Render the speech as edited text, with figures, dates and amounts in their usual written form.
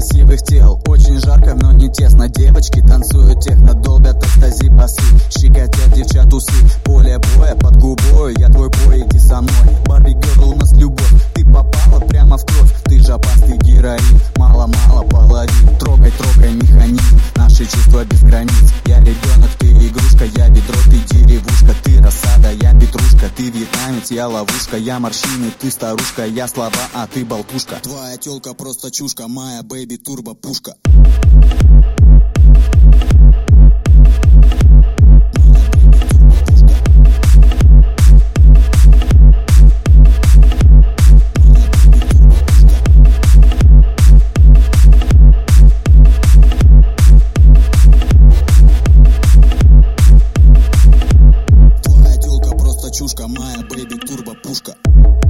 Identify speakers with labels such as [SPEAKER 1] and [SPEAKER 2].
[SPEAKER 1] красивых тел. Очень жарко, но не тесно. Девочки танцуют техно, долбят экстази басы. Щекотят девчат усы, поле боя под губой. Я твой бой, иди со мной. Барби герл, у нас любовь. Ты попала прямо в кровь. Ты же опасный героин. Мало-мало половин. Трогай, трогай механизм. Наши чувства без границ. Я ребенок, ты игрушка. Я ведро, ты деревушка. Ты рассада, я петрушка. Ты вьетнамец, я ловушка. Я морщины, ты старушка. Я слова, а ты болтушка. Твоя тёлка просто чушка. Моя бэйби турбо пушка. Твоя тёлка просто чушка. Моя бэйби турбо пушка.